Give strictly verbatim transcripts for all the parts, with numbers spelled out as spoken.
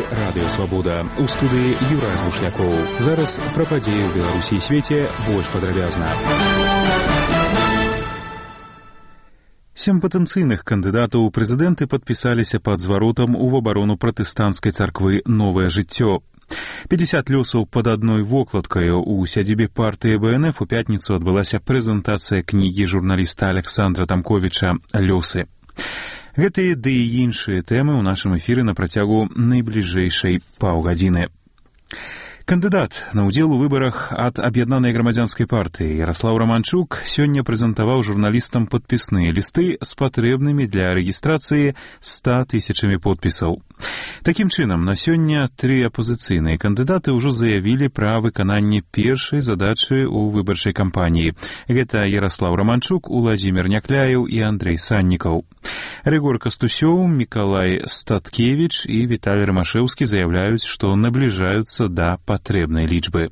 Радыё Свабода. У студыі Юрай Звушлякоў. Зараз пра падзеі ў Беларусі і свеце больш падрабязна. Сем патэнцыйных кандыдатаў у прэзідэнты падпісаліся пад зваротам у абарону пратэстанцкай царквы «Новае жыццё». пятьдесят лёсаў пад адной вокладкаю. У сядзібе партыі бэ эн эф у пятніцу адбылася прэзентацыя кнігі журналіста Александра Тамковіча «Лёсы». Гэтыя ды і іншыя тэмы ў нашым эфіры на працягу найбліжэйшай паўгадзіны. Кандыдат на ўдзел у выбарах ад аб'яднанай грамадзянскай партыі Яраслаў Раманчук сёння прэзентаваў журналістам падпісныя лісты з патрэбнымі для рэгістрацыі ста тысячамі подпісаў. Такім чынам, на сёння тры апазіцыйныя кандыдаты ўжо заявілі пра выкананне першай задачы ў выбарчай кампаніі. Гэта Яраслаў Раманчук, Уладзімір Някляеў і Андрэй Саннікаў. Рыгор Кастусёў, Мікалай Статкевіч і Віталій Рымашэўскі заяўляюць, што набліжаюцца да патрэбнай лічбы.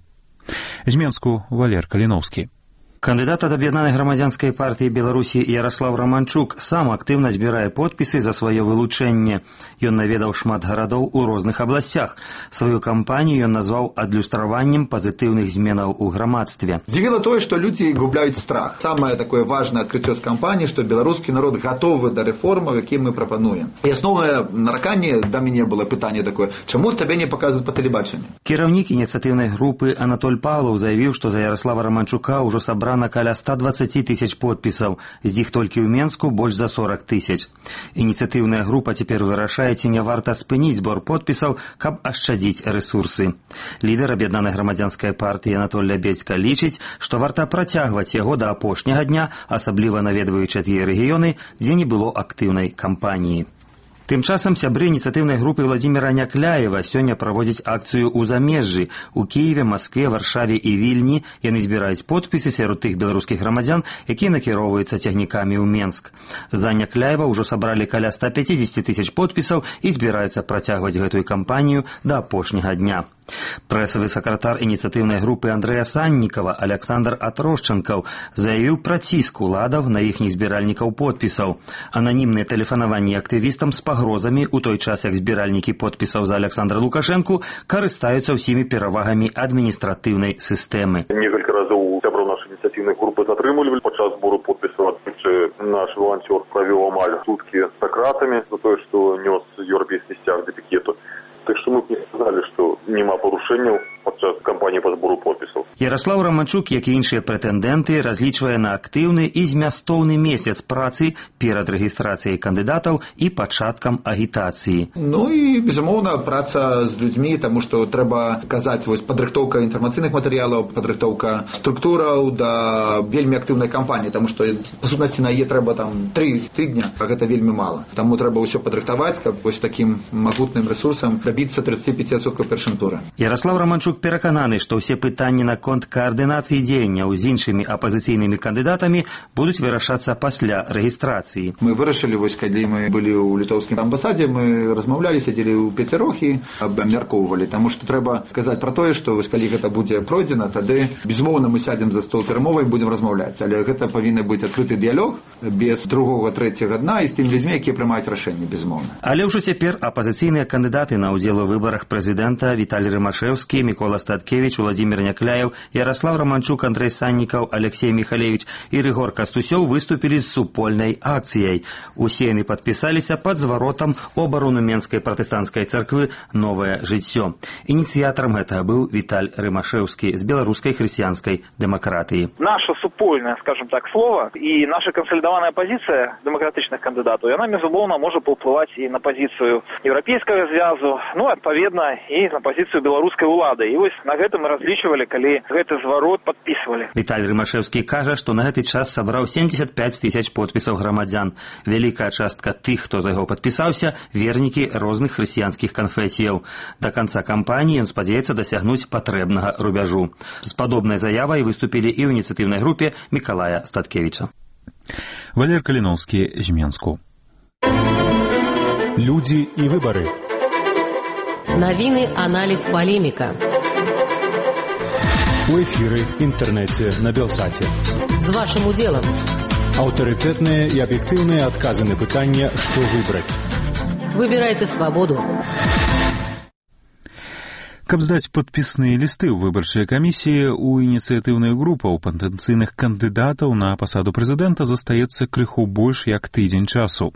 З Менску Валер Каліноўскі. Кандыдат ад аб'яднанай грамадзянскай партыі Беларусі Яраслаў Раманчук сам актыўна збірае подпісы за сваё вылучэнне. Ён наведаў шмат гарадоў у розных абласцях. Сваю кампанію ён назваў адлюстраваннем пазітыўных зменаў у грамадстве. Здзівіла тое, што людзі губляюць страх. Самае такое важнае адкрыццё з кампаніі, што беларускі народ гатовы да рэформаў, якія мы прапануем. І асноўнае нараканне да мяне было пытанне такое: чаму табе не паказваюць па тэлебачанні? Кіраўнік ініцыятыўнай групы Анатоль Павлаў заявіў, што за Яраслава Раманчука ўжо сабрана каля ста дваццаці тысяч подпісаў, з іх толькі ў Менску больш за сорак тысяч. Ініцыятыўная група цяпер вырашае, ці не варта спыніць збор подпісаў, каб ашчадзіць рэсурсы. Лідар аб'яднанай грамадзянскай партыі Анатоль Лябедзька лічыць, што варта працягваць яго да апошняга дня, асабліва наведваючы тыя рэгіёны, дзе не было актыўнай кампаніі. Тым часам сябры ініцыятыўнай групы Владзіміра Някляева сёння праводзяць акцыю ў замежжы. У Кіеве, Маскве, Варшаве і Вільні яны збіраюць подпісы сярод тых беларускіх грамадзян, якія накіроўваюцца цягнікамі ў Менск. За Някляева ўжо сабралі каля ста пяцідзесяці тысяч подпісаў і збіраюцца працягваць гэтую кампанію да апошняга дня. Прэсавы сакратар ініцыятыўнай групы Андрэя Саннікава Александр Атрошчанкаў заявіў пра ціск уладаў на іхніх збіральнікаў подпісаў. Ананімныя тэлефанаванні актывістам з пагрозамі, у той час як збіральнікі подпісаў за Александра Лукашэнку карыстаюцца ўсімі перавагамі адміністратыўнай сістэмы. Некалькі разоў сяброў нашай ініцыятыўнай групы затрымлівалі падчас збору подпісаў. Наш валанцёр правёў амаль суткі за кратамі за тое, што нёс еўрапейскі сцяг да пікету. Так што мы б не сказалі, што няма парушэнняў падчас кампаніі па збору подпісаў. Яраслаў Раманчук, як і іншыя прэтэндэнты, разлічвае на актыўны і змястоўны месяц працы перад рэгістрацыяй кандыдатаў і пачаткам агітацыі. Ну і, безумоўна, праца з людзьмі, таму што трэба казаць, вось падрыхтоўка інфармацыйных матэрыялаў, падрыхтоўка структураў да вельмі актыўнай кампаніі, таму што, па сутнасці, на яе трэба там тры тыдня, а гэта вельмі мала. Таму трэба ўсё падрыхтаваць, каб вось такім магутным рэсурсам добиться тридцать пять процентов першым туры. Яраслаў Раманчук перакананы, што ўсе пытанні наконт каардынацыі дзеянняў з іншымі апазіцыйнымі кандыдатамі будуць вырашацца пасля рэгістрацыі. Мы вырашылі, вось калі мы былі ў літоўскім амбасадзе, мы размаўлялі, сядзелі ў пяцярох і абмяркоўвалі, таму што трэба казаць пра тое, што вось калі гэта будзе пройдзена, тады безумоўна мы сядзем за стол перамовы і будзем размаўляць, але гэта павінен быць адкрыты дыялог без другога, трэцяга дна і з тым людзьмі, якія прымаюць рашэнне, безумоўна. Але ўжо цяпер апазіцыйныя кандыдаты на ўдзел у выбарах прэзідэнта Віталій Рымашэўскі, Мікола Статкевіч, Уладзімір Някляеў, Яраслаў Раманчук, Андрэй Саннікаў, Алексей Міхалевіч і Рыгор Кастусёў выступілі з супольнай акцыяй. Усе яны падпісаліся пад зваротам у абарону Менскай пратэстанцкай царквы «Новае жыццё». Ініцыятарам гэтага быў Віталь Рымашэўскі з беларускай хрысціянскай дэмакратыі. Наша супольная, скажем так, слова і наша кансалідаваная пазіцыя дэмакратычных кандыдатаў, яна, безумоўна, можа паўплываць і на пазіцыю еўрапейскага звязу, ну, адпаведна, і на пазіцыю беларускай улады. І вось на гэта мы разлічвалі, калі гэты зварот падпісвалі. Віталій Рымашэўскі кажа, што на гэты час сабраў семдзесят пять тысяч подпісаў грамадзян. Вялікая частка тых, хто за яго падпісаўся, вернікі розных хрысціянскіх канфесіяў. Да канца кампаніі ён спадзяецца дасягнуць патрэбнага рубяжу. З падобнай заявай выступілі і ў ініцыятыўнай групе Мікалая Статкевіча. Валер Каліноўскі з Менску. Людзі і выбары. Навіны, аналіз, палеміка. У эфіры, інтэрнэце, на Белсаце. З вашым удзелам. Аўтарытэтныя і аб'ектыўныя адказы на пытанне, што выбраць. Выбірайце свабоду. Каб здаць падпісныя лісты ў выбарчыя камісіі, у ініцыятыўнай групы ў патэнцыйных кандыдатаў на пасаду прэзідэнта застаецца крыху больш як тыдзень часу.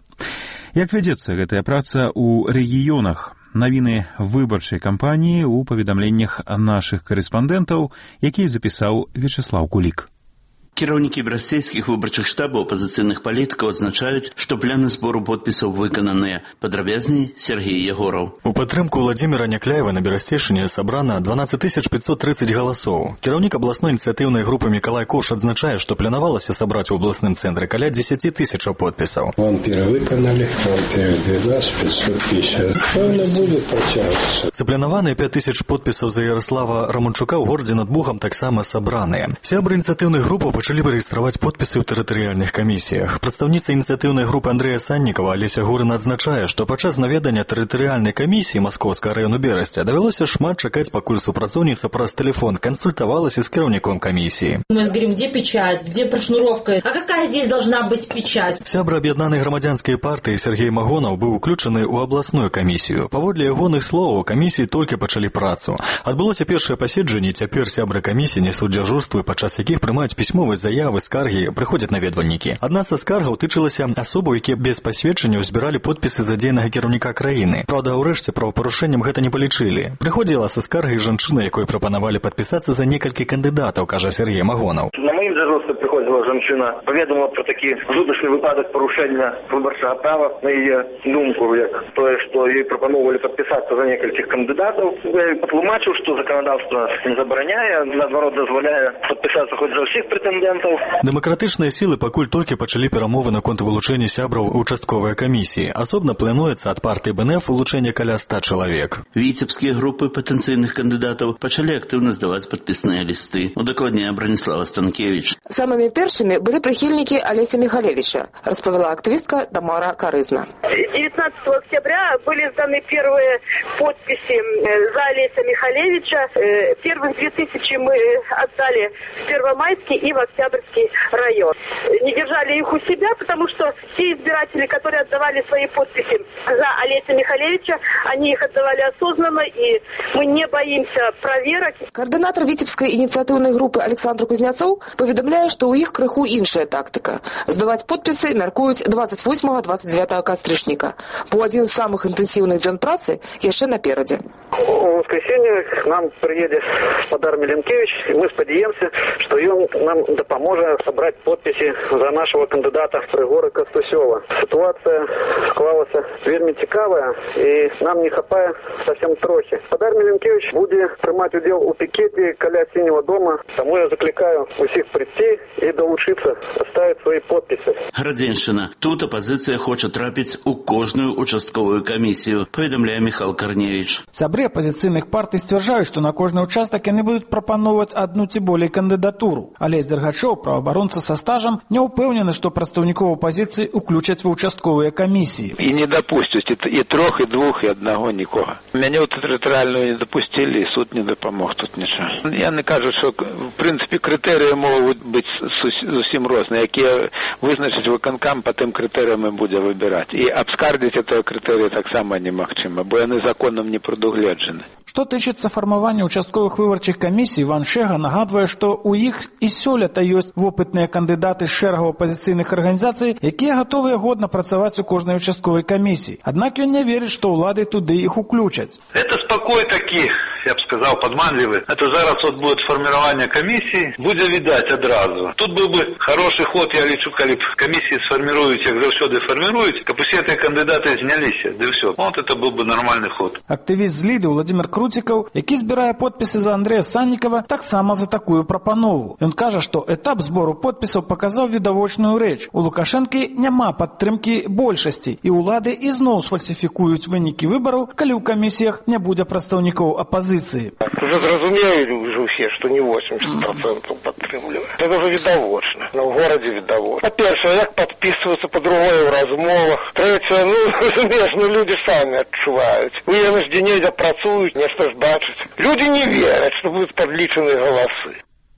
Як вядзецца гэтая праца ў рэгіёнах? Навіны выбарчай кампаніі ў паведамленнях нашых карэспандэнтаў, якія запісаў Вячеслаў Кулік. Кіраўнікі брастейскіх выбарчых штабаў апазіцыйных палітыкаў адзначаюць, што пляны збору подпісаў выкананыя. Падрабязней Сергей Ягораў. У падтрымку Владзіміра Някляева на Берасцейшыне сабрана дванаццаць тысяч пятьсот тридцать галасоў. Кіраўнік абласной ініцыятыўнай групы Мікалай Кош адзначае, што планавалася сабраць у абласным цэнтры каля дзесяць тысяч подпісаў. Вон перавыканалі, вон перавыканалі пятьсот тысяч. Пэўна будзе працягвацца. Запланаваныя пять тысяч подпісаў за Ярослава Романчука ў горадзе над Бугам таксама сабраныя. Сябры ініцыятыўных групаў пачалі бы рэгістраваць подпісы ў тэрытарыяльных камісіях. Прадстаўніца ініцыятыўнай групы Андрэя Саннікава Алеся Гурына адзначае, што падчас наведання тэрытарыяльнай камісіі Маскоўскага раёну Берасця давялося шмат чакаць, пакуль супрацоўніца праз тэлефон кансультавалася з кіраўніком камісіі. Мы говорим, где печать, где прошнуровка, а какая здесь должна быть печать? Сябра аб'яднанай грамадзянскай партыі Сергей Магонаў быў уключаны ў абласную камісію. Паводле ягоных словаў, камісіі толькі пачалі працу. Адбылося першае паседжанне, цяпер сябры камісіі несуць дзяжурствы, падчас якіх прымаюць пісьмовыя заявы, скаргі, прыходзяць наведвальнікі. Адна са скаргаў тычылася асобаў, якія без пасведчанняў збіралі подпісы задзейнага кіраўніка краіны. Праўда, ўрэшце правапарушэннем гэта не палічылі. Прыходзіла са скаргай жанчына, якой прапанавалі падпісацца за некалькі кандыдатаў, кажа Сергей Магонаў. На маім дзяжурстве прыходзіла жанчына, паведаміла пра такі жудасны выпадак парушэння выбарчага права, на яе думку, як тое, што ёй прапаноўвалі падпісацца за некалькіх кандыдатаў. Я патлумачыў, што заканадаўства не забараняе, наадварот дазваляе падпісацца хоць за ўсіх прэтэндэнтаў. Дэмакратычныя сілы пакуль толькі пачалі перамовы наконт вылучэння сябраў участковай камісіі. Асобна плануецца ад партыі БНФ вылучэнне каля ста чалавек. Віцебскія групы патэнцыйных кандыдатаў пачалі актыўна здаваць падпісныя лісты. Удакладняе Браніслава Станкевіч. Самымі першымі былі прыхільнікі Алеся Михалевича, распавяла актывістка Тамара Карызна. девятнадцатого октября были сданы первые подписи за Олеся Михалевича. Первых две тысячи мы отдали в Первомайский и в Октябрьский район. Не держали их у себя, потому что те избиратели, которые отдавали свои подписи за Олеся Михалевича, они их отдавали осознанно, и мы не боимся проверок. Координатор Витебской инициативной группы Александр Кузнецов поведомляе, что у их крыху іншая тактика. Сдавать подписи мяркуюць двадцать восьмого — двадцать девятого кастрычніка. Бо один из самых интенсивных дзён працы яшчэ наперадзе. В воскресенье к нам приедет Спадар Миленкевич, и мы спадзяемся, что он нам дапаможет собрать подписи за нашего кандидата Рыгора Кастусёва. Ситуация склалась вельмі цікавая, и нам не хапае совсем трохи. Спадар Миленкевич будет принимать удел у пикете каля Синего дома, тому я закликаю усіх прийти и долучиться, оставить свои подписи. Градзеншчына. Тут оппозиция хочет трапить у кожную участковую комиссию, поведомляет Михаил Корневич. Сябры оппозиционных партий стверджают, что на каждый участок они будут пропановать одну ці болей кандидатуру. Олесь Дергачев, правооборонца со стажем, не упевнены, что представников оппозиции уключат в участковые комиссии. И не допустят и трех, и двух, и одного, никого. Меня вот территориальную не допустили, и суд не допомог тут ничего. Я не кажу, что в принципе критерии могут быть зовсім різні, які визначить виконком по тим критеріям і буде вибирати. І обскардити цього критерію так само неможливо, бо вони законом не предугледжені. Что тычыцца фармавання участковых выбарчых камісій, Іван Шега нагадвае, што ў іх і сёлета ёсць вопытныя кандыдаты з шэрагаў апазіцыйных арганізацый, якія гатовыя годна працаваць у кожнай участковай камісіі. Аднак ён не верыць, што ўлады туды іх уключаць. Это спокой такі, я б сказал, подманливый. Это зараз вот будет формирование комиссии, будет видать одразу. Тут был бы хороший ход, я лечу, коли комиссии сформируют, як завсёды формируют, как все эти кандидаты знялись, да все. Вот это был бы нормальный ход. Активист з Ліды Владимир Крутиков, які збірае подпісы за Андрэя Саннікава, таксама за такую прапанову. Ён кажа, што этап збору подпісаў паказаў відавочную рэч. У Лукашэнкі няма падтрымкі большасці, і ўлады ізноў сфальсіфікуюць вынікі выбараў, калі ў камісіях не будзе прадстаўнікоў апазіцыі. Уже зразумелі ўжо ўсе, што не восемьдесят процентов падтрымлівае. Это ўжо відавочна. На ў горадзе відавочна. Па-першае, як падпісвацца, па-другое, ў размовах. Трэцяе, ну, разумееш, ну, люди самі адчуваюць. У яны ж дзе-недзе працуюць, нешта ж бачаць. Люди не вераць, што будуць падлічаныя галасы.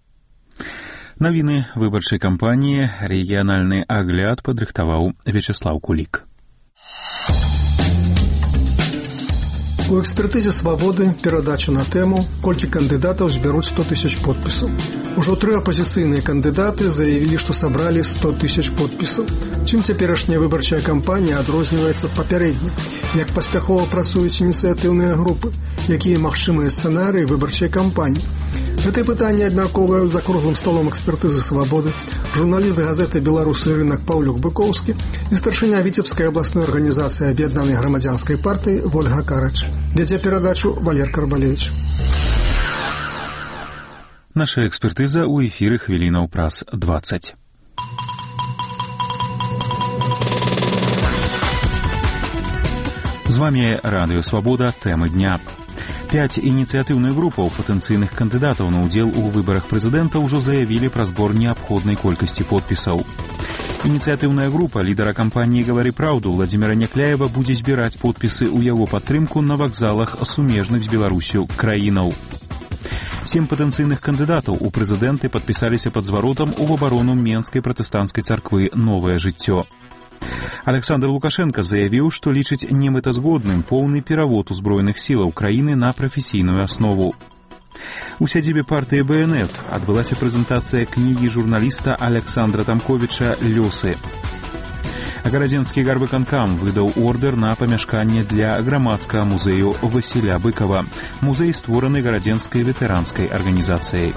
Навіны выбарчай кампаніі рэгіянальны агляд падрыхтаваў Вячеслаў Кулік. У экспертызе «Свабоды» перадача на тэму «Колькі кандыдатаў збяруць сто тысяч подпісаў». Ужо тры апазіцыйныя кандыдаты заявілі, што сабралі сто тысяч подпісаў. Чым цяперашняя выбарчая кампанія адрозніваецца ад папярэдняй? Як паспяхова працуюць ініцыятыўныя групы? Якія магчымыя сцэнарыі выбарчай кампаніі? Гэтае пытанне абмяркоўваюць за круглым сталом экспертызы «Свабоды» журналіст газеты «Беларусы рынак» Паўлюк Быкоўскі і старшыня Віцебскай абласной арганізацыі аб'яднанай грамадзянскай партыі Вольга Карач. Вядзе перадачу Валер Карбалевич. Наша экспертыза ў эфіры хвілінаў праз двадцать. З вами Радыё Свабода. Тэмы дня. Пяць ініцыятыўных групаў патэнцыйных кандыдатаў на ўдзел у выбарах прэзідэнта ўжо заявілі пра збор неабходнай колькасці подпісаў. Ініцыятыўная група лідара кампаніі «Гавары праўду» Владзіміра Някляева будзе збіраць подпісы ў яго падтрымку на вакзалах сумежных з Беларусю краінаў. Сем патэнцыйных кандыдатаў у прэзідэнты падпісаліся пад зваротам у абарону Менскай пратэстанцкай царквы «Новае жыццё». Александр Лукашенко заявіў, што лічыць немэтазгодным поўны перавод узброеных сілаў краіны на прафесійную аснову. У сядзібе партыі бэ эн эф адбылася прэзентацыя кнігі журналіста Александра Тамковіча «Лёсы». Гарадзенскі гарвыканкам выдаў ордэр на памяшканне для грамадскага музею Васіля Быкава. Музей створаны гарадзенскай ветэранскай арганізацыяй.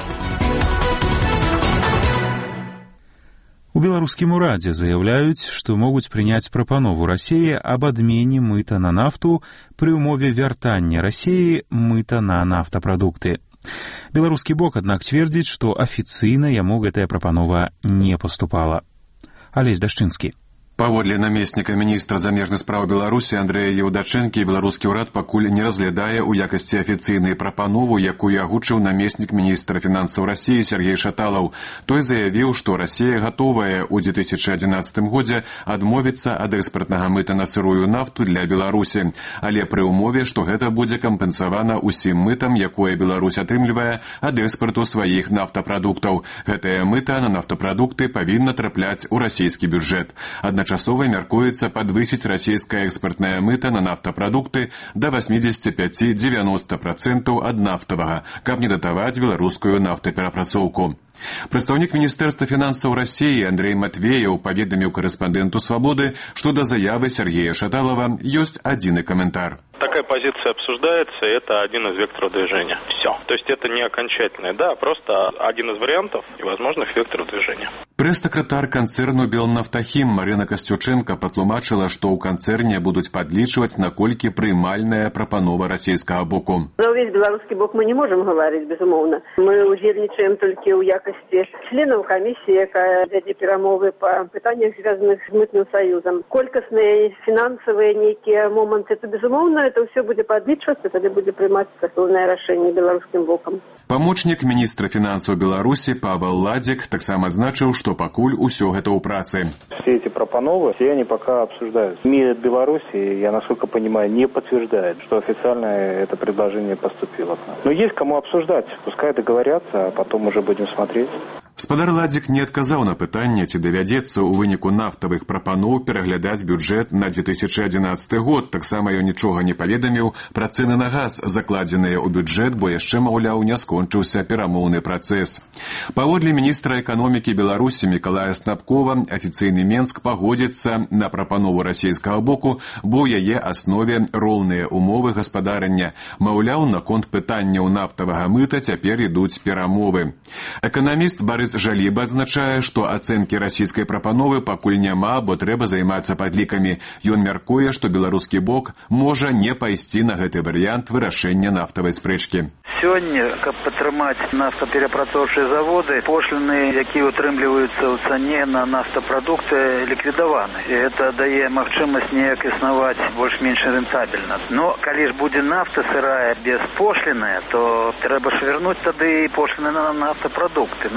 У беларускім урадзе заяўляюць, што могуць прыняць прапанову Расіі аб адмене мыта на нафту пры ўмове вяртання Расіі мыта на нафтапрадукты. Беларускі бок, аднак, цвердзіць, што афіцыйна яму гэтая прапанова не паступала. Алесь Дашчынскі. Паводле намесніка міністра замежных спраў Беларусі Андрэя Еўдачэнкі, беларускі ўрад пакуль не разглядае ў якасці афіцыйнай прапанову, якую агучыў намеснік міністра фінансаў Расіі Сергей Шаталаў. Той заявіў, што Расія гатовая ў две тысячы адзінаццатым годзе адмовіцца ад экспартнага мыта на сырую нафту для Беларусі, але пры ўмове, што гэта будзе кампенсавана ўсім мытам, якое Беларусь атрымлівае ад экспарту сваіх нафтапрадуктаў. Гэтае мыта на нафтапрадукты павінна трапляць у расійскі бюджэт. Адначасова мяркуецца падвысіць расійскае экспартнае мыта на нафтапрадукты да восемьдесят пять - девяносто процентов ад нафтавага, каб не датаваць беларускую нафтаперапрацоўку. Прадстаўнік міністэрства фінансаў Расіі Андрей Матвеяў паведаміў корэспандэнту «Свабоды», што да заявы Сергея Шаталова ёсць адзіны каментар. Такая позиция обсуждается, и это один из векторов движения. Все. То есть это не окончательное, да, просто один из вариантов и возможных векторов движения. Прэс-сакратар канцэрну «Белнафтахім» Марына Касцючэнка патлумачыла, што ў канцэрне будуць падлічваць, наколькі прымальная прапанова расійскага боку. За ўвесь беларускі бок мы не можем говорить, безумоўна. Мы удзельнічаем толькі ў якасці членаў камісіі, якая вядзе перамовы па пытаннях, звязаных з мытным саюзам. Колькасныя фінансавыя нейкія моманты, это безумоўна, это ўсё будзе падлічвацца, тады будзе прымаць стасоўнае рашэнне беларускім бокам. Памочнік міністра фінансаў Беларусі Павел Ладзік таксама адзначыў, што пакуль усё гэта ў працы. Все эти пропановы, все они пока обсуждаются. МИД Беларуси, я насколько понимаю, не подтверждает, что официально это предложение поступило к нам. Но есть кому обсуждать, пускай договорятся, а потом уже будем смотреть. Спадар Ладзік не адказаў на пытанне, ці давядзецца ў выніку нафтавых прапаноў пераглядаць бюджэт на две тысячи адзінаццаты год. Таксама ён нічога не паведаміў пра цэны на газ, закладзеныя ў бюджэт, бо яшчэ, маўляў, не скончыўся перамоўны працэс. Паводле міністра эканомікі Беларусі Мікалая Снапкова, афіцыйны Менск пагодзіцца на прапанову расійскага боку, бо ў яе аснове роўныя умовы гаспадарання. Маўляў, наконт пытанняў нафтавага мыта цяпер ідуць перамовы. Эканаміст Барыс Жаліба адзначае, што ацэнкі расійскай прапановы пакуль няма, бо трэба займацца падлікамі. Ён мяркуе, што беларускі бок можа не пайсці на гэты варыянт вырашэння нафтавай спрэчкі. Сёння, каб падтрымаць нафтаперапрацоўчыя заводы, пошліны, якія утрымліваюцца ў цане на нафтапрадукты, ліквідаваны. І гэта дае магчымасць неяк існаваць больш-менш рэнтабельна. Но калі ж будзе нафта сырая без пошліны, то трэба ж вярнуць тады і пошліны на нафтапрадукты. Ну, ёсць меркаванне,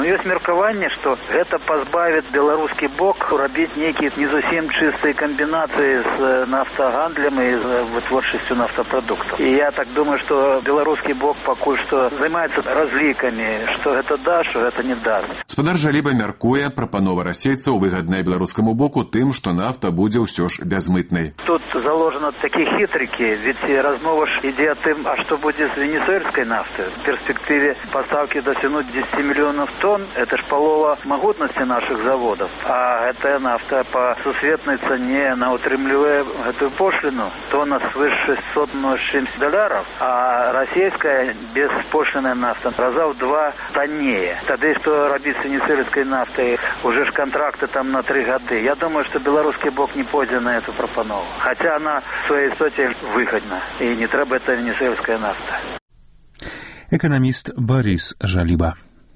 меркаванне, што гэта пазбавіць беларускі бок рабіць нейкія не зусім чыстыя камбінацыі з нафтагандлем і з вытворчасцю нафтапрадуктаў. І я так думаю, што беларускі бок пакуль што займаецца разлікамі, што гэта да, што гэта не даст. Спадар Жаліба мяркуе, прапанова расейцаў выгадная беларускаму боку тым, што нафта будзе ўсё ж бязмытнай. Тут заложено такія хітрыкі, ведь размова ж ідзе о тым, а што будзе з венесуэльскай нафтай. В перспектыве поставки досягнуть десять миллионов тонн, это ж полова могутности наших заводов. А эта нафта по сусветной цене на утрымлівае эту пошлину тонна свыше шестьсот семьдесят долларов, а российская беспошлинная нафта раза в два тоннее. Тогда что робить с венесуэльской нафтой, уже ж контракты там на три года. Я думаю, что белорусский бок не пойдет на эту пропанову. Хотя она в своей истоте выгодна. И не треба это венесуэльская нафта. Экономист Борис Жалиба.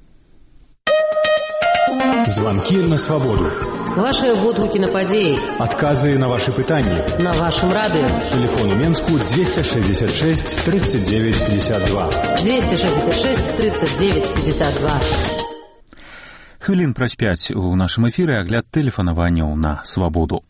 Звонки на свободу. Ваши водгуки на падеи. Отказы на ваши пытания. На вашем радио. Телефон у Менску двести шестьдесят шесть тридцать девять пятьдесят два. двести шестьдесят шесть тридцать девять пятьдесят два. Хвілін праз пяць у нашым эфіры агляд тэлефанаванняў на свабоду.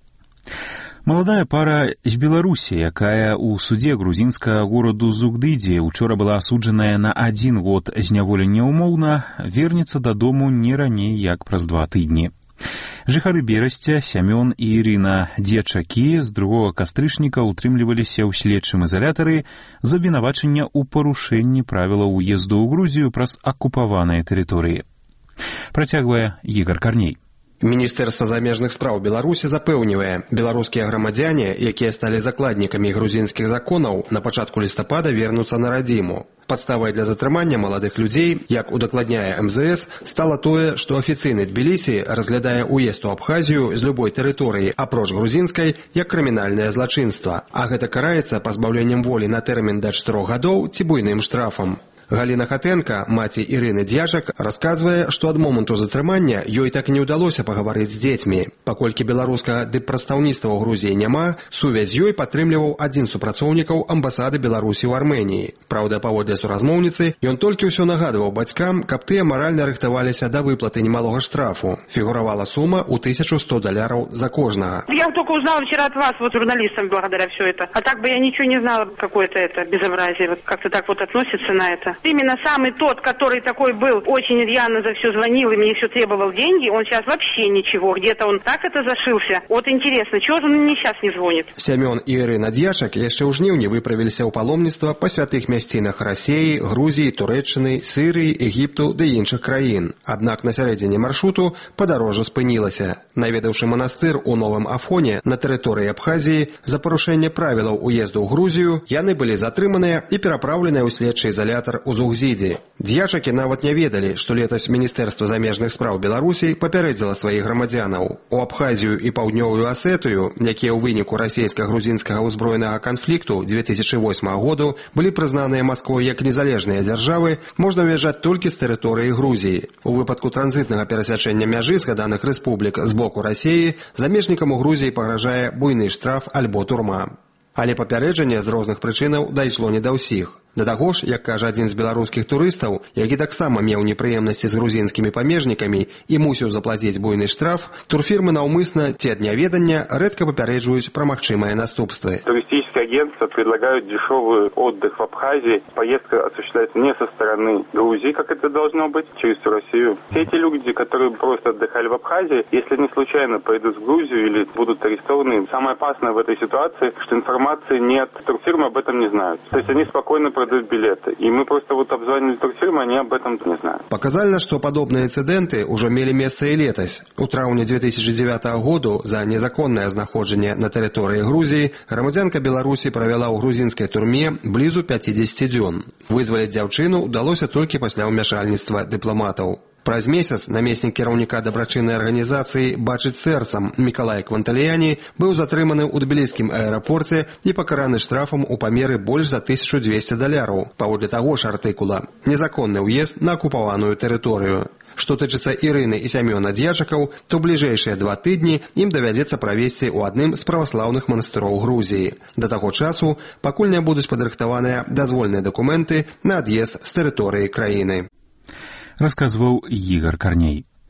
Маладая пара з Беларусі, якая ў судзе грузінскага гораду Зугдыдзе учора была асуджаная на адзін год зняволення ўмоўна, вернецца дадому не раней, як праз два тыдні. Жыхары Берасця, Сямён і Ірына Дзечакі з другога кастрычніка утрымліваліся ў следчым ізалятары за абвінавачання ў парушэнні правілаў уезду ў Грузію праз акупаваныя тэрыторыі. Працягвае Ігар Карней. Міністэрства замежных спраў Беларусі запэўнівае, беларускія грамадзяне, якія сталі закладнікамі грузінскіх законаў, на пачатку лістапада вернуцца на радзіму. Падставай для затрымання маладых людзей, як удакладняе эм зэ эс, стала тое, што афіцыйны Тбілісі разглядае ўезд у Абхазію з любой тэрыторыі, апроч грузінскай, як крымінальнае злачынства, а гэта караецца пазбаўленнем волі на тэрмін да чатырох гадоў ці буйным штрафам. Галіна Хатэнка, маці Ірыны Дзячак, расказвае, што ад моманту затрымання ёй так і не ўдалося пагаварыць з дзецьмі. Паколькі беларускага дыппрадстаўніцтва ў Грузіі няма, сувязь з ёй падтрымліваў адзін з супрацоўнікаў амбасады Беларусі ў Арменіі. Праўда, паводле суразмоўніцы, ён толькі ўсё нагадваў бацькам, каб тыя маральна рыхтаваліся да выплаты немалога штрафу. Фігуравала сума ў тысячу сто доляраў за кожнага. Я только узнала вчера от вас, вот журналистам, благодаря все это. А так бы я ничего не знала, какое-то это безобразие, вот как-то так вот относится на это. Именно самый тот, который такой был, очень рьяно за все звонил и мне все требовал деньги, он сейчас вообще ничего. Где-то он так это зашился. Вот интересно, чего же он мне сейчас не звонит? Сямён і Ірына Дзячак яшчэ ў жніўні выправіліся ў паломніцтва па святых мясцінах Расеі, Грузіі, Турэччыны, Сырыі, Егіпту ды іншых краін. Аднак на сярэдзіне маршруту падарожжа спынілася. Наведаўшы манастыр у Новым Афоне на тэрыторыі Абхазіі за парушэнне правілаў уезду ў Грузію, яны былі затрыманыя і перапраўленыя ў следчы ізалятар у Зугдыдзе. Дзячакі нават не ведалі, што летась Міністэрства замежных спраў Беларусі папярэдзіла сваіх грамадзянаў. У Абхазію і Паўднёвую Асетыю, якія ў выніку расійска-грузінскага ўзброенага канфлікту две тысячи восьмага году былі прызнаныя Масквой як незалежныя дзяржавы, можна ўязджаць толькі з тэрыторыі Грузіі. У выпадку транзітнага перасячэння мяжы згаданых рэспублік з боку Расіі замежнікам у Грузіі пагражае буйны штраф альбо турма. Але папярэджанне з розных прычынаў дайшло не да ўсіх. Да таго ж, як кажа адзін з беларускіх турыстаў, які таксама меў непрыемнасці з грузінскімі памежнікамі і мусіў заплаціць буйны штраф, турфірмы наўмысна ці ад няведання рэдка папярэджваюць пра магчымыя наступствы. Туристические агентства предлагают дешевый отдых в Абхазии. Поездка осуществляется не со стороны Грузии, как это должно быть, через Россию. Все эти люди, которые просто отдыхали в Абхазии, если они случайно поедут в Грузию или будут арестованы, самое опасное в этой ситуации, что информации нет, турфирмы об этом не знают. То есть они спокойно продают билеты. И мы просто вот обзвонили турфирмы, они об этом не знают. Паказальна, што падобныя інцыдэнты ўжо мелі месца і летась. У траўні две тысячи девятого году за незаконнае знаходжанне на тэрыторыі Грузіі грамадзянка Беларусі правяла ў грузінскай турме блізу пятьдесят дзён. Вызваліць дзяўчыну ўдалося толькі пасля ўмяшальніцтва дыпламатаў. Праз месяц намеснік кіраўніка дабрачыннай арганізацыі «Бачыць сэрцам» Мікалай Кванталіяні быў затрыманы ў тбіліскім аэрапорце і пакараны штрафам у памеры больш за тысячу двести даляраў. Паводле таго ж артыкула «Незаконны ўезд на акупаваную тэрыторыю». Што тычыцца Ірыны і Сямёна Дзячакаў, то бліжэйшыя два тыдні ім давядзецца правесці ў адным з праваслаўных манастыроў Грузіі. Да таго часу, пакуль не будуць падрыхтаваныя дазвольныя дакументы на ад'езд з тэрыторыі краіны. Расказваў Ігар Карней.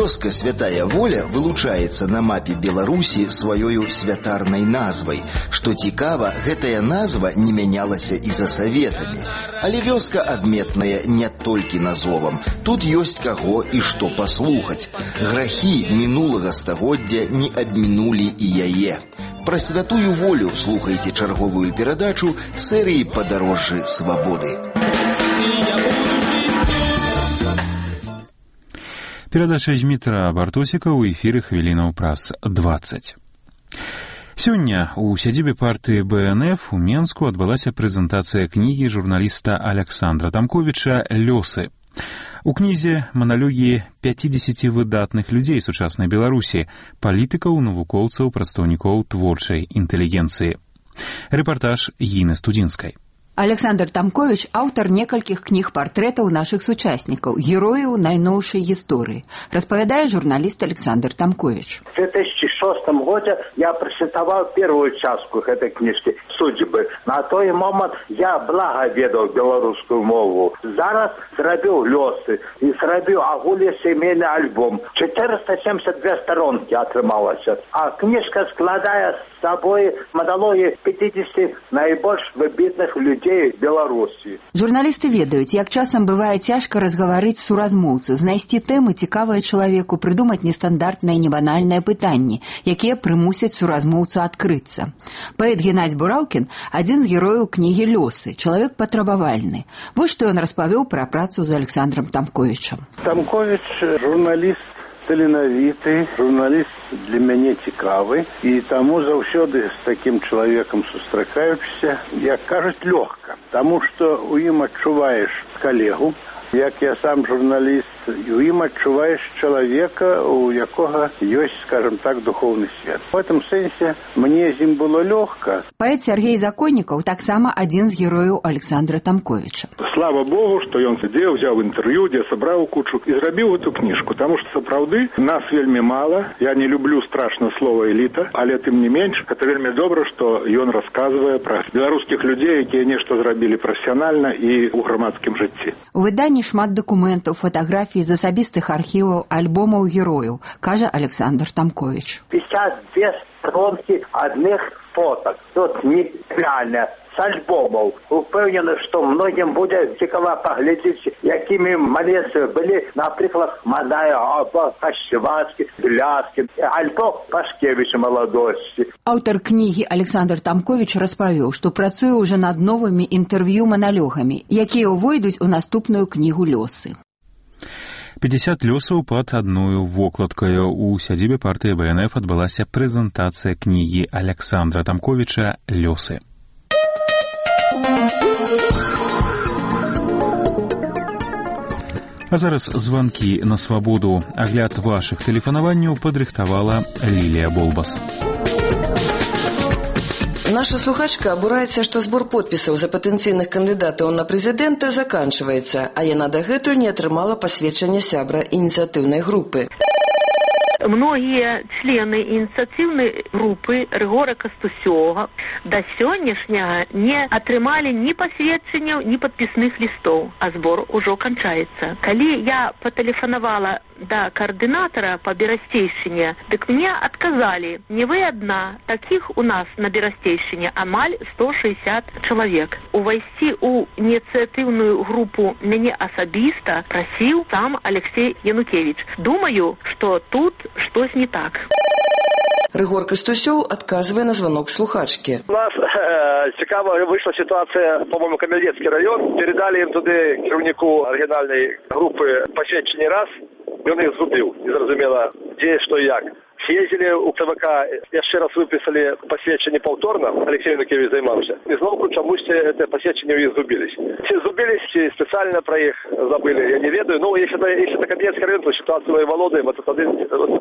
Вёска Святая Воля вылучаецца на мапе Беларусі сваёю святарнай назвай. Што цікава, гэтая назва не мянялася і за саветамі. Але вёска адметная не толькі назовам. Тут ёсць каго і што паслухаць. Грахі мінулага стагоддзя не абмінулі і яе. Пра святую волю слухайце чарговую перадачу серыі «Падарожжы свабоды». Перадача Дмітра Бартосіка ў эфіры хвілінаў праз дваццаць. Сёння у сядзібе партыі бэ эн эф у Менску адбылася прэзентацыя кнігі журналіста Александра Тамковіча «Лёсы». У кнізе маналогі пяцідзесяці выдатных людзей сучаснай Беларусі, палітыкаў, навукоўцаў, прадстаўнікоў творчай інтэлігенцыі. Рэпартаж Гіны Студзінскай. Александр Тамкович – аўтар некалькіх кніг-партрэтаў нашых сучаснікаў, герояў найноўшай гісторыі, распавядае журналіст Александр Тамкович. В две тысячи шестом году я прочитал первую частку этой книжки «Судьбы». На той момент я благо ведал белорусскую мову. Зараз зробил «Лёсы» и зробил агуле семейный альбом. четыреста семьдесят две сторонки отрымалось. А книжка складает с собой монологи пятидесяти наибольш выбитных людей Беларусі. Журналісты ведаюць, як часам бывае цяжка разгаварыць суразмоўцу, знайсці тэмы цікавыя чалавеку, прыдумаць нестандартныя небанальныя пытанні, якія прымусяць суразмоўцу адкрыцца. Паэт Геннадзь Бураўкін – адзін з герояў кнігі «Лёсы», чалавек патрабавальны. Вось што ён распавёў пра працу з Александром Тамковічам. Тамкович – журналіст таленавіты, журналіст для мяне цікавы, і таму заўсёды з такім чалавекам сустракаючыся, як кажуць, лёгка, таму што ў ім адчуваеш калегу, як я сам журналіст, і ў ім адчуваеш чалавека, у якога ёсць, скажем так, духовны свет. В этом сэнсе мне з ім было лёгка. Паэт Сергей Законнікаў таксама адзін з герояў Александра Тамковіча. Слава Богу, што ён сидзеў, взяў інтэрв'ю, дзе сабраў кучу і зрабіў эту кніжку, таму што сапраўды нас вельмі мала. Я не люблю страшна слова эліта, але тым не менш, гэта вельмі добра, што ён расказвае пра беларускіх людзей, якія нешта зрабілі прафесіянальна і ў грамадскім жыцці. У выданні шмат дакументаў, фатаграфій з асабістых архіваў, альбомаў герояў, кажа Александр Тамкович. пятьдесят две сторонки одних фоток. Тут нереально. С альбомов. Упевнены, что многим будет цікаво поглядеть, якими малецы были, например, Мадая, Кащевацкий, Бляскин, альбом Пашкевича молодости. Аўтар кнігі Александр Тамкович распавёў, што працуе ўжо над новымі інтэрв'ю-маналёгамі, якія ўвойдуць у наступную кнігу «Лёсы». пятьдесят лёсаў пад адною вокладкаю. У сядзібе партыі бэ эн эф адбылася прэзентацыя кнігі Александра Тамковіча «Лёсы». А зараз званкі на свабоду. Агляд вашых тэлефанаванняў падрыхтавала Лілія Болбас. Наша слухачка абураецца, што збор подпісаў за патэнцыйных кандыдатаў на прэзідэнта заканчваецца, а яна дагэтуль не атрымала пасведчання сябра ініцыятыўнай групы. Многія члены ініцыятыўнай групы Рыгора Кастусёва да сённяшняга не атрымалі ні пасведчанняў, ні падпісных лістоў, а збор ужо канчаецца. Калі я патэлефанавала да каардынатара па Берасцейшчыне, дык мне адказалі: не вы адна, такіх у нас на Берасцейшчыне амаль сто шэсцьдзесят чалавек. Увайсці ў ініцыятыўную групу мяне асабіста прасіў сам Алексей Янукевич. Думаю, што тут штось не так. Рыгор Кастусёў адказвае на звонок слухачкі. У нас э, цікава вийшла ситуація, по-моєму, Кам'янецький район. Передали їм туди керівнику оригінальної групи посвідчення раз, і він їх згубив. Не зрозуміло, де, що і як. Съездили у ЦВК, ще раз виписали посвідчення повторно, Олексій Янукевич займався. І знову чомусь це посвідчення їх згубились. Чи згубились, чи спеціально про їх забили, я не ведаю. Ну, якщо це, якщо це Кам'янецький район, то ситуацію володаємо, це один...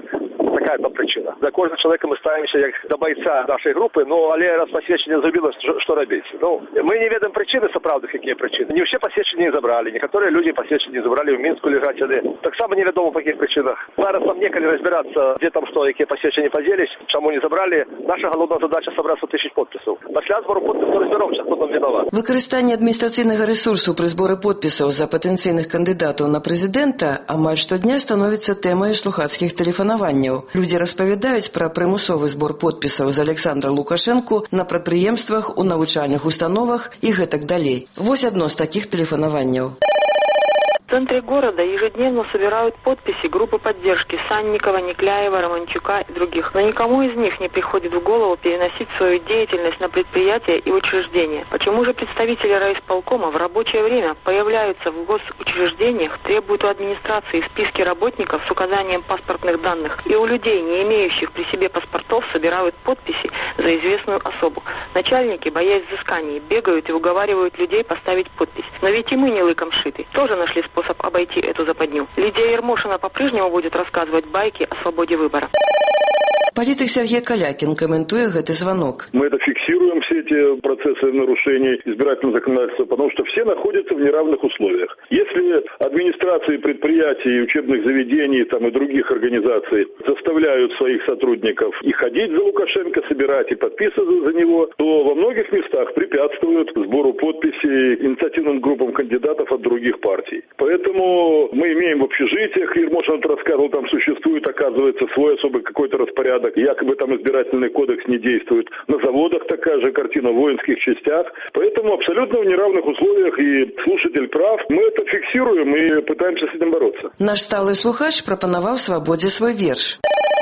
Такая там причина. За кожным человеком мы ставимся как до бойца нашей группы, но але раз посвящение забилось, что робить? Ну, мы не ведаем причины, соправды, какие причины. Не все посвящения не забрали, некоторые люди посвящения не забрали, в Минску лежать. Так само неведомо по каких причинах. Зараз нам неколи разбираться, где там что, какие посвящения поделись, чему не забрали. Наша головная задача собрать сто тысяч подписов. После сбору подписов разберемся, кто там виноват. Выкарыстанне адміністрацыйнага ресурсу пры зборы подпісаў за патэнцыйных кандыдатаў на прэзідэнта амаль штодня становіцца тэмай слухацкіх тэлефанаванняў. Людзі распавядаюць пра прымусовы збор подпісаў за Александра Лукашэнку на прадпрыемствах, у навучальных установах і гэтак далей. Вось адно з такіх тэлефанаванняў. В центре города ежедневно собирают подписи группы поддержки Санникова, Никляева, Романчука и других. Но никому из них не приходит в голову переносить свою деятельность на предприятия и учреждения. Почему же представители райисполкома в рабочее время появляются в госучреждениях, требуют у администрации списки работников с указанием паспортных данных, и у людей, не имеющих при себе паспортов, собирают подписи за известную особу? Начальники, боясь взысканий, бегают и уговаривают людей поставить подпись. Но ведь и мы не лыком шиты. Тоже нашли способ обойти эту западню. Лидия Ермошина по-прежнему будет рассказывать байки о свободе выбора. Политик Сергей Калякин комментует этот звонок. Мы это фиксируем, все эти процессы нарушений избирательного законодательства, потому что все находятся в неравных условиях. Если администрации предприятий, учебных заведений там, и других организаций заставляют своих сотрудников и ходить за Лукашенко, собирать и подписываться за него, то во многих местах препятствуют сбору подписей инициативным группам кандидатов от других партий. Поэтому мы имеем в общежитиях, Ермошин рассказывал, там существует, оказывается, свой особый какой-то распорядок, якобы там избирательный кодекс не действует. На заводах такая же картина, в воинских частях. Поэтому абсолютно в неравных условиях, и слушатель прав. Мы это фиксируем и пытаемся с этим бороться. Наш сталый слухач пропоновал свободе свой верш.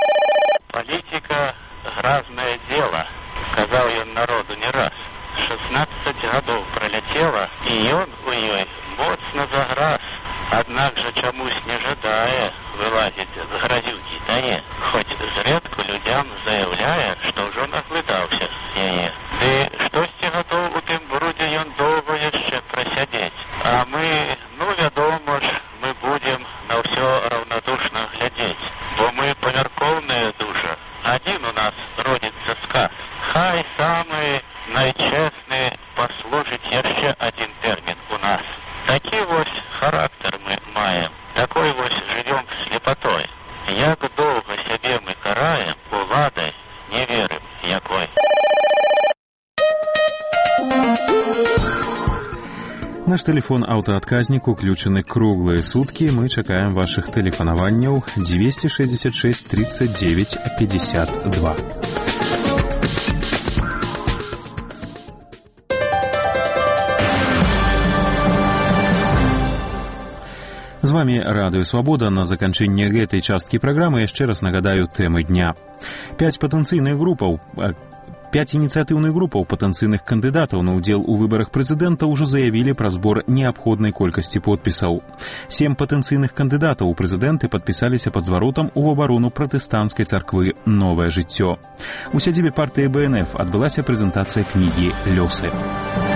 Политика – грязное дело, сказал он народу не раз. шестнадцать годов пролетело, и он у ёй моцно заграз. Аднак же чамусь не жадае вылазіць з гразюкі тае, хоць зрэдку людям заяўляе, што ўжо наглыдаўся з яе. Ды штосьці гатоў у тым брудзе ён доўга яшчэ прасядзець. А мы, ну вядома ж, мы будзем на ўсё раўнадушна глядзець, бо мы памяркоўныя душа. Адзін у нас родзіцца сказ. Хай самы найчэсны паслужыць яшчэ адзін тэрмін у нас. Такі вось характар мы маем, такой вось жывём слепатой. Як доўга сябе мы караем, уладай не верым якой. Наш телефон аўтаадказнік уключаны круглыя суткі. Мы чакаем вашых тэлефанаванняў двести шестьдесят шесть тридцать девять пятьдесят два. З вами Радыё Свабода. На заканчэнне гэтай часткі праграмы яшчэ раз нагадаю тэмы дня. Пяць патэнцыйных групаў, пяць ініцыятыўных групаў патэнцыйных кандыдатаў на ўдзел у выбарах прэзідэнта ўжо заявілі пра збор неабходнай колькасці подпісаў. Сем патэнцыйных кандыдатаў у прэзідэнты падпісаліся пад зваротам у абарону пратэстанцкай царквы «Новае жыццё». У сядзібе партыі бэ эн эф адбылася прэзентацыя кнігі «Лёсы».